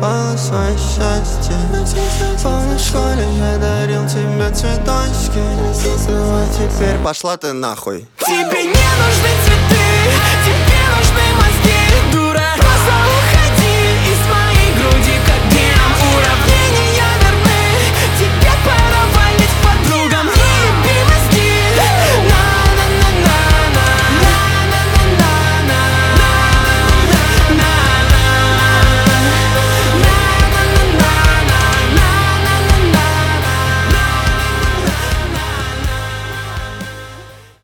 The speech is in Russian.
закопала свое счастье. Помню, в школе я дарил тебе цветочки. Ну а теперь пошла ты нахуй. Тебе не нужны